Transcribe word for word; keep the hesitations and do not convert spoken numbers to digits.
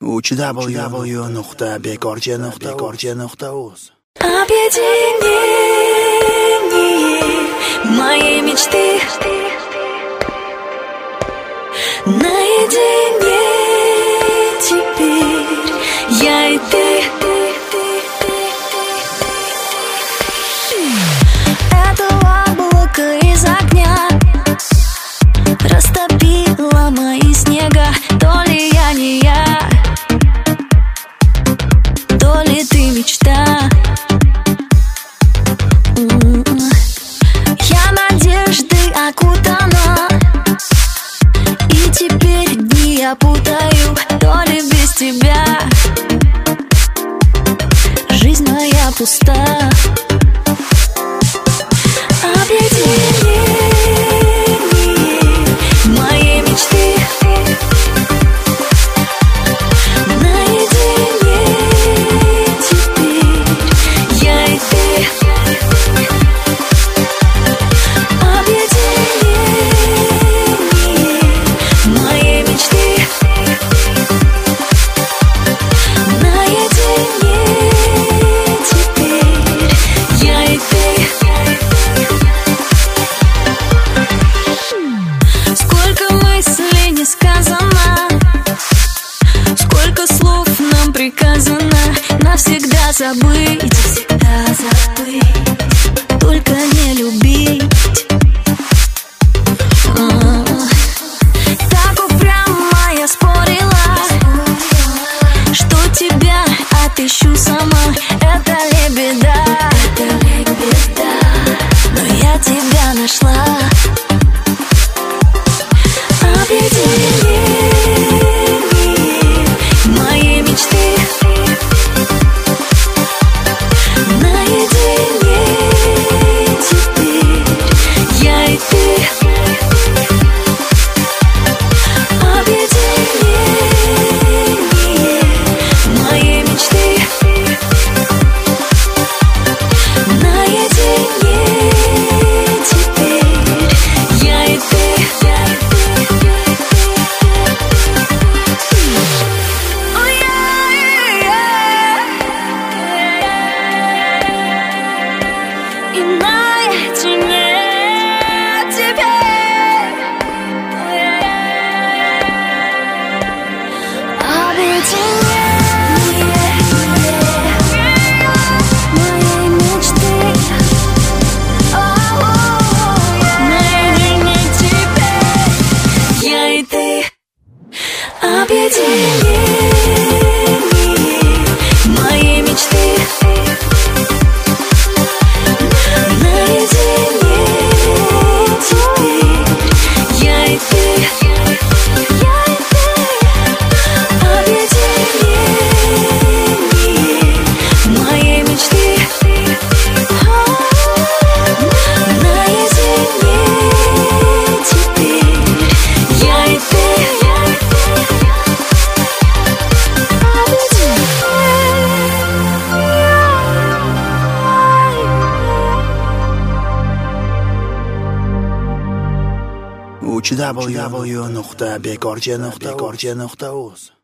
www nuqta bekorchi nuqta uz Объединение моей мечты наедине теперь я и ты. Это облако из огня растопило мои снега. То ли я не я, то ли ты мечта. Я надеждой окутана, и теперь дни я путаю. То ли без тебя жизнь моя пуста. Объединение моей мечты наедине теперь я и ты. Объединение моей мечты наедине теперь я и ты. Сколько мыслей не сказано, сколько слов нам приказано навсегда забыть, навсегда забыть, только не любить. А, так упрямо я спорила, что тебя отыщу сама. Это ли беда, это ли беда, но я тебя нашла. Объединение моей мечты наедине теперь я и ты. Объединение моей мечты наедине теперь я и ты. И наедине теперь объединение моей мечты наедине теперь я и ты. Объединение моей мечты наедине теперь я и ты. Объединение моей мечты наедине теперь я и ты. www nuqta bekorchi nuqta uz